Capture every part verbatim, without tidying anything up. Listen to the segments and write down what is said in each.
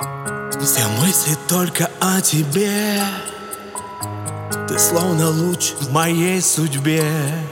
Все мысли только о тебе. Ты словно луч в моей судьбе.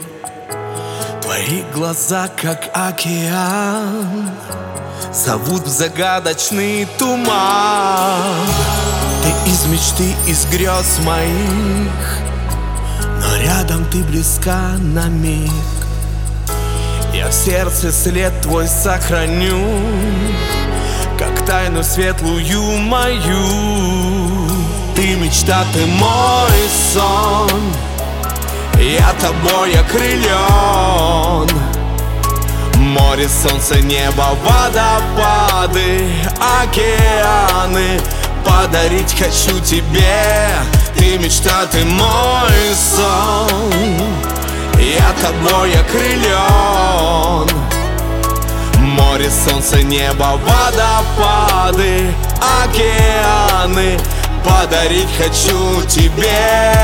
Твои глаза, как океан, зовут в загадочный туман. Ты из мечты, из грез моих, но рядом ты близка на миг. Я в сердце след твой сохраню, как тайну светлую мою. Ты мечта, ты мой сон, я тобой окрылен. Море, солнце, небо, водопады, океаны подарить хочу тебе. Ты мечта, ты мой сон, я тобой окрылен. Море, солнце, небо, водопады, океаны подарить хочу тебе.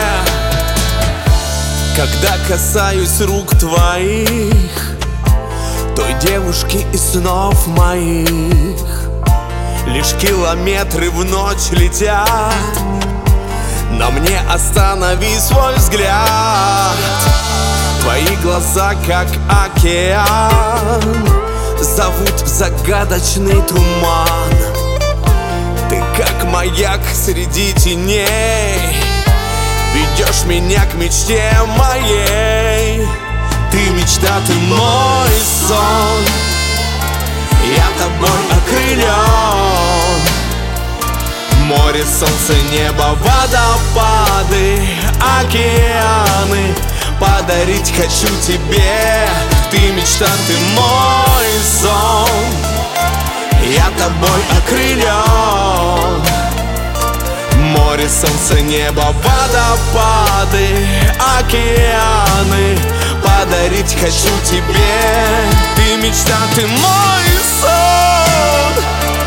Когда касаюсь рук твоих, той девушки из снов моих, лишь километры в ночь летят, на мне останови свой взгляд. Твои глаза, как океан, зовут в загадочный туман. Ты как маяк среди теней, ведешь меня к мечте моей. Ты мечта, ты мой сон, я тобой окрылен. Море, солнце, небо, водопады, океаны подарить хочу тебе. Ты мечта, ты мой сон, я тобой окрылен. Море, солнце, небо, водопады, океаны подарить хочу тебе. Ты мечта, ты мой сон.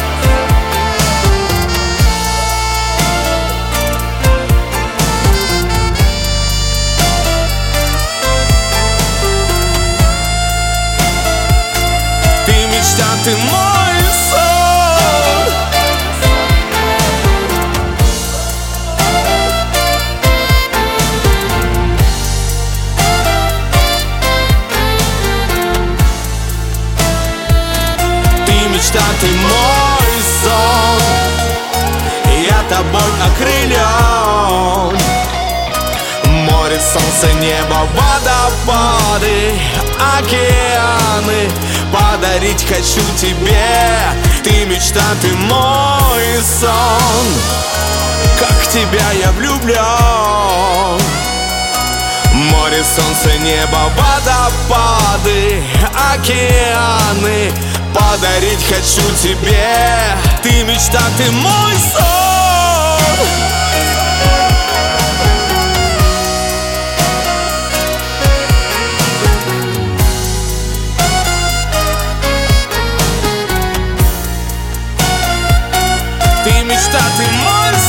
Ты мечта, ты мой сон. Ты мечта, ты мой сон, я тобой окрылен. Море, солнце, небо, водопады, океаны подарить хочу тебе. Ты мечта, ты мой сон, как в тебя я влюблен. Море, солнце, небо, водопады, океаны подарить хочу тебе. Ты мечта, ты мой сон. Ты мечта, ты мой сон.